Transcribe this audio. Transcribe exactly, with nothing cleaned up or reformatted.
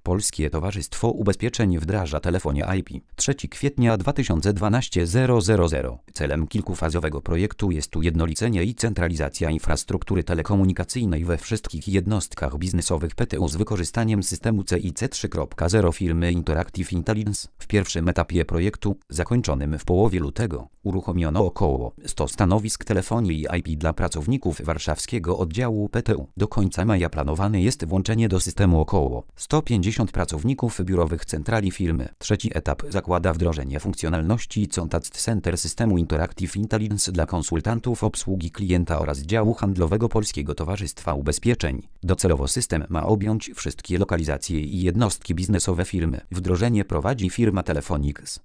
Polskie Towarzystwo Ubezpieczeń wdraża telefonie I P. trzeciego kwietnia dwa tysiące dwunastego zero zero zero. Celem kilkufazowego projektu jest ujednolicenie i centralizacja infrastruktury telekomunikacyjnej we wszystkich jednostkach biznesowych P T U z wykorzystaniem systemu C I C trzy kropka zero firmy Interactive Intelligence. W pierwszym etapie projektu, zakończonym w połowie lutego, uruchomiono około stu stanowisk telefonii I P dla pracowników warszawskiego oddziału P T U. Do końca maja planowane jest włączenie do systemu około stu pięćdziesięciu pracowników biurowych centrali firmy. Trzeci etap zakłada wdrożenie funkcjonalności Contact Center systemu Interactive Intelligence dla konsultantów obsługi klienta oraz działu handlowego Polskiego Towarzystwa Ubezpieczeń. Docelowo system ma objąć wszystkie lokalizacje i jednostki biznesowe firmy. Wdrożenie prowadzi firma Telefonix.